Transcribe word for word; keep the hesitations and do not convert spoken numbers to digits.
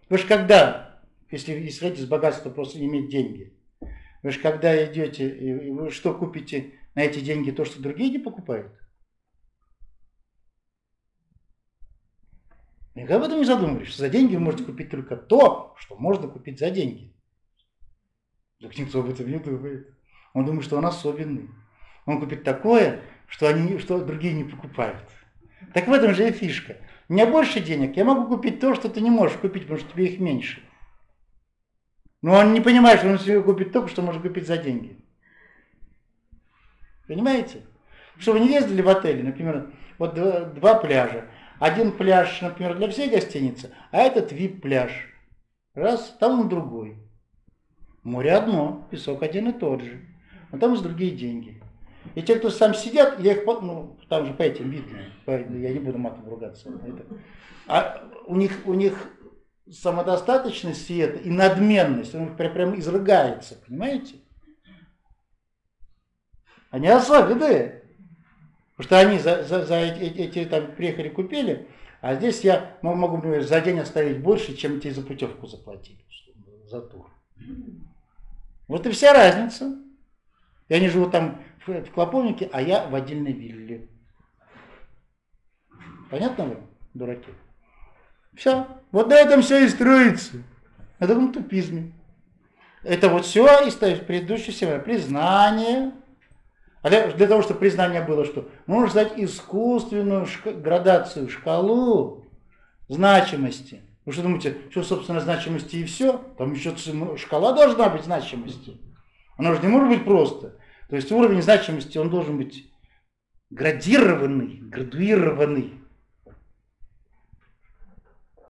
Вы же когда, если исходить из богатства, просто иметь деньги, вы же когда идете, и вы что купите на эти деньги, то, что другие не покупают? Никогда об этом не задумывались, что за деньги вы можете купить только то, что можно купить за деньги. Так никто об этом не думает. Он думает, что он особенный. Он купит такое, что, они, что другие не покупают. Так в этом же и фишка. У меня больше денег, я могу купить то, что ты не можешь купить, потому что тебе их меньше. Но он не понимает, что он себе купит то, что может купить за деньги. Понимаете? Чтобы вы не ездили в отеле, например, вот два, два пляжа. Один пляж, например, для всей гостиницы, а этот ви ай пи-пляж. Раз, там он другой. Море одно, песок один и тот же. Но там есть другие деньги. И те, кто сам сидят, я их, ну, там же по этим видно, я не буду матом ругаться. А у них, у них самодостаточность и, это, и надменность, он прям, прям изрыгается, понимаете? Они особенные. Потому что они за, за, за эти, эти там приехали, купили, а здесь я могу, например, за день оставить больше, чем те за путевку заплатили, за тур. Вот и вся разница. И они живут там в, в Клоповнике, а я в отдельной вилле. Понятно вы, дураки? Все. Вот на этом все и строится. На таком тупизме. Это вот все из предыдущей всего. Признание. А для, для того, чтобы признание было, что нужно знать искусственную шка- градацию, шкалу значимости. Вы что думаете, что, собственно, значимости и все? Там еще шкала должна быть значимости. Она же не может быть просто. То есть уровень значимости, он должен быть градированный, градуированный.